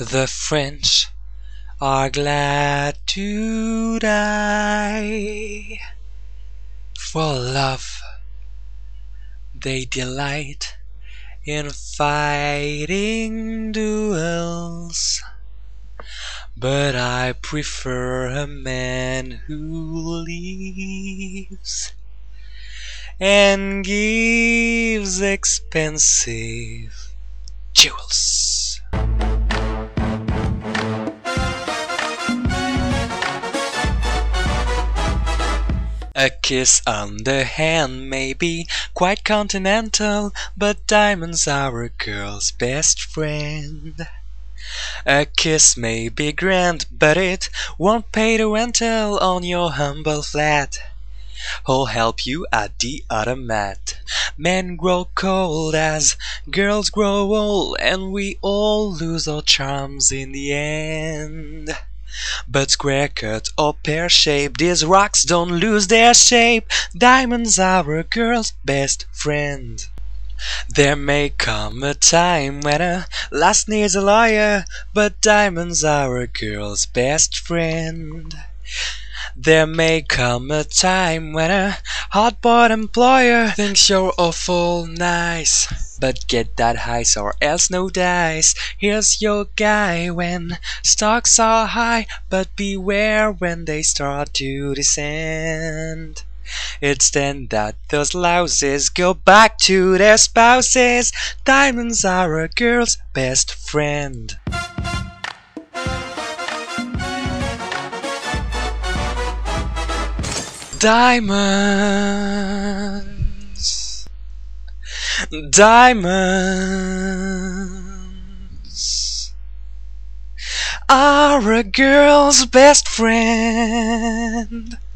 The French are glad to die. For love they delight in fighting duels. But I prefer a man who lives and gives expensive jewels. A kiss on the hand may be quite continental, but diamonds are a girl's best friend. A kiss may be grand, but it won't pay the rental on your humble flat. Who'll help you at the automat? Men grow cold as girls grow old, and we all lose our charms in the end. But square cut or pear shape, these rocks don't lose their shape. Diamonds are a girl's best friend. There may come a time when a lass needs a lawyer, but diamonds are a girl's best friend. There may come a time when a hard-boiled employer thinks you're awful nice, but get that heist or else no dice. Here's your guy when stocks are high, but beware when they start to descend. It's then that those louses go back to their spouses. Diamonds are a girl's best friend. Diamonds, diamonds are a girl's best friend.